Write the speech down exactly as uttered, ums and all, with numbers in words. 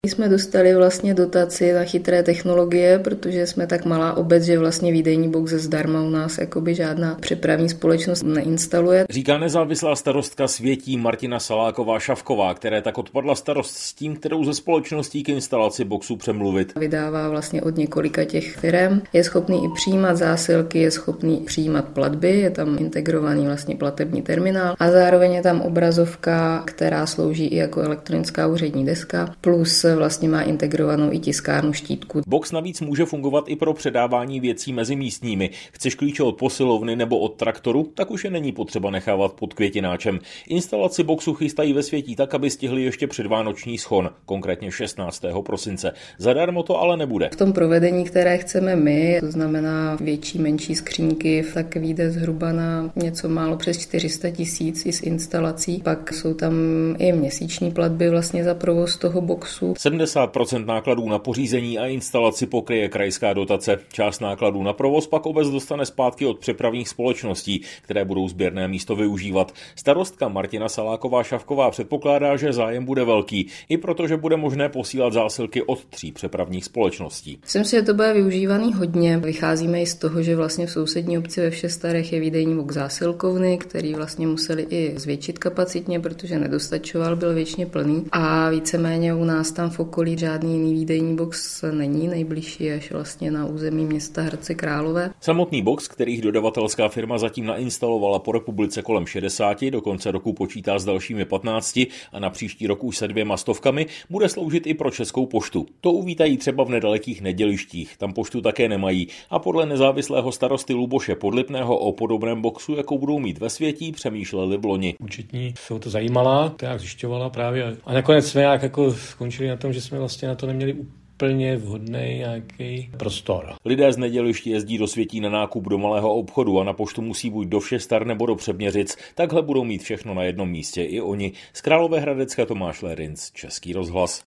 My jsme dostali vlastně dotaci na chytré technologie, protože jsme tak malá obec, že vlastně výdejní box zdarma u nás jakoby žádná přepravní společnost neinstaluje. Říká nezávislá starostka Světí Martina Saláková-Šavková, které tak odpadla starost s tím, kterou ze společností k instalaci boxu přemluvit. Vydává vlastně od několika těch firem, je schopný i přijímat zásilky, je schopný přijímat platby, je tam integrovaný vlastně platební terminál a zároveň je tam obrazovka, která slouží i jako elektronická úřední deska, plus vlastně má integrovanou i tiskárnu štítku. Box navíc může fungovat i pro předávání věcí mezi místními. Chceš klíče od posilovny nebo od traktoru, tak už je není potřeba nechávat pod květináčem. Instalaci boxu chystají ve Světí tak, aby stihli ještě předvánoční schon, konkrétně šestnáctého prosince. Zadarmo to ale nebude. V tom provedení, které chceme my, to znamená větší, menší skřínky, tak vyjde zhruba na něco málo přes čtyři sta tisíc i s instalací. Pak jsou tam i měsíční platby vlastně za provoz toho boxu. sedmdesát procent nákladů na pořízení a instalaci pokryje krajská dotace. Část nákladů na provoz pak obec dostane zpátky od přepravních společností, které budou sběrné místo využívat. Starostka Martina Saláková-Šavková předpokládá, že zájem bude velký, i protože bude možné posílat zásilky od tří přepravních společností. Myslím si, že to bude využívaný hodně. Vycházíme i z toho, že vlastně v sousední obci ve Všestarech je výdejní box zásilkovny, který vlastně museli i zvětšit kapacitně, protože nedostačoval, byl věčně plný. A víceméně u nás tam v okolí žádný jiný výdejní box není, nejbližší až vlastně na území města Hradce Králové. Samotný box, kterých dodavatelská firma zatím nainstalovala po republice kolem šedesáti, do konce roku počítá s dalšími patnácti a na příští rok už se dvěma stovkami, bude sloužit i pro Českou poštu. To uvítají třeba v nedalekých Nedělištích, tam poštu také nemají a podle nezávislého starosty Luboše Podlipného o podobném boxu, jako budou mít ve Světí, přemýšleli v loni. Účetní se o to zajímala, to jak zjišťovala právě a nakonec jsme jak jako skončili na tom, že jsme vlastně na to neměli úplně vhodný nějaký prostor. Lidé z Nedělišti jezdí do Světí na nákup do malého obchodu a na poštu musí buď do Všestar nebo do Přeměřic. Takhle budou mít všechno na jednom místě i oni. Z Královéhradecké Tomáš Lérinc, Český rozhlas.